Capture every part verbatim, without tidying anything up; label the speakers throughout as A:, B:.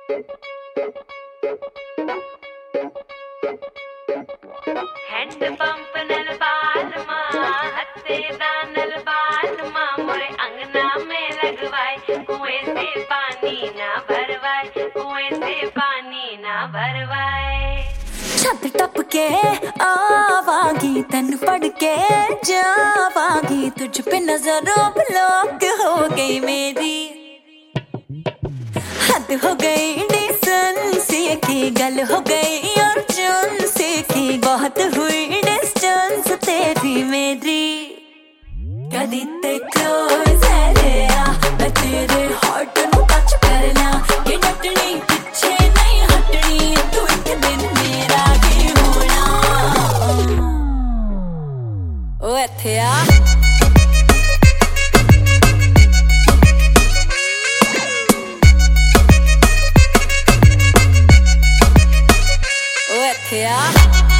A: Hand pump नल बाल माँ हत्ते दानल बाल माँ मोरे अंगना में लगवाए कुएं से पानी ना भरवाए कुएं से पानी ना भरवाए।
B: छत टप के आवागी तन पड़ के जावागी तुझ पे नजरों ब्लॉक हो गई मेरी हद हो गई डिस्टेंस की गल हो गई और जून से की बहुत हुई डिस्टेंस तेरी मेरी कदी ते क्लोज है रे आ मैं तेरे हार्ट नु टच करना कि डटनी पीछे नहीं हटनी तू एक दिन मेरा ही होना ओ इत्थे आ Yeah.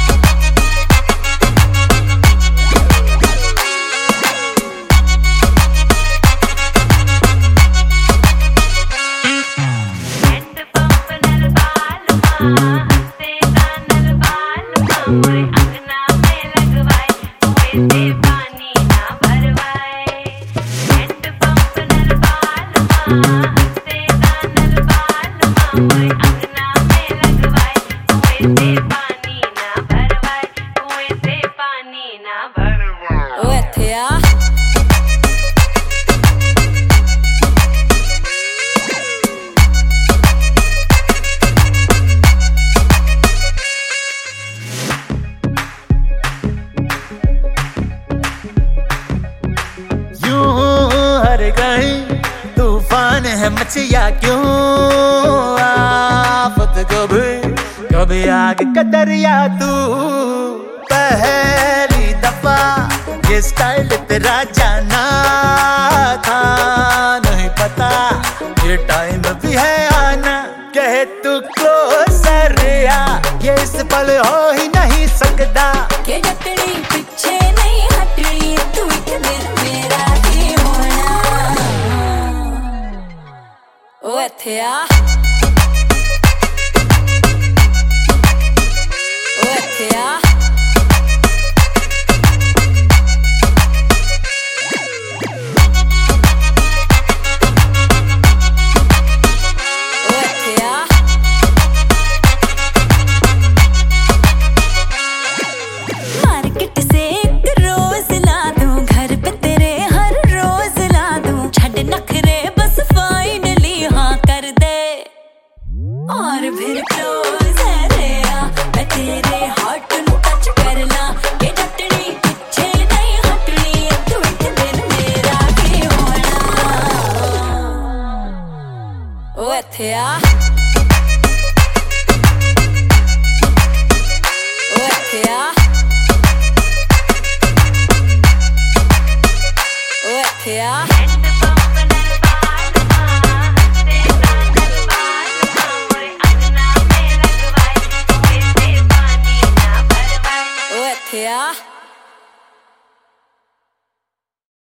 C: तूफान है मचिया क्यों आफत कभी कभी आग का दरिया तू पहली दफा ये स्टाइल तेरा जाना था नहीं पता ये टाइम भी है आना कहे तू क्लोजर आ ये इस पल हो ही नहीं सकता
B: के डटनी पीछे नहीं हटनी तू एक दिन मेरा ही होना ओ इत्थे आ ओ इत्थे आ और फिर क्लोज है रे आ मैं तेरे हार्ट नु टच करना ये डटनी पीछे नहीं हटनी तू एक दिन मेरा ही होना ओ इत्थे आ।